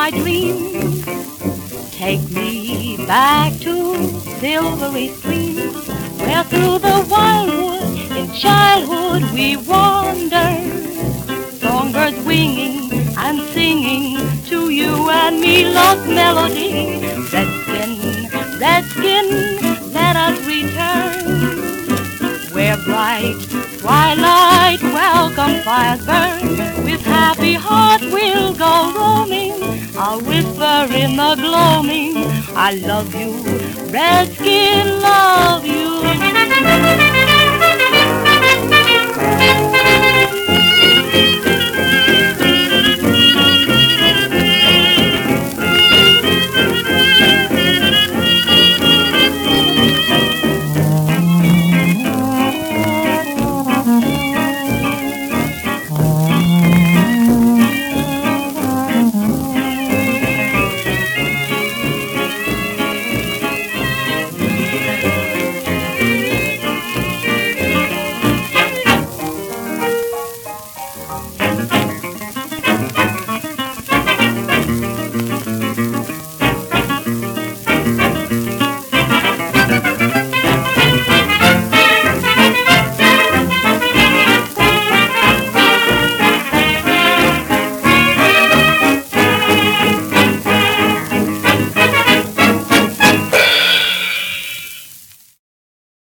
my dreams. Take me back to silvery streams, where through the wildwood in childhood we wandered. Songbirds winging and singing to you and me lost melody. Redskin, let us return, where bright twilight welcome fires burn. With happy heart we'll go roaming. I'll whisper in the gloaming, I love you, Redskin, love you.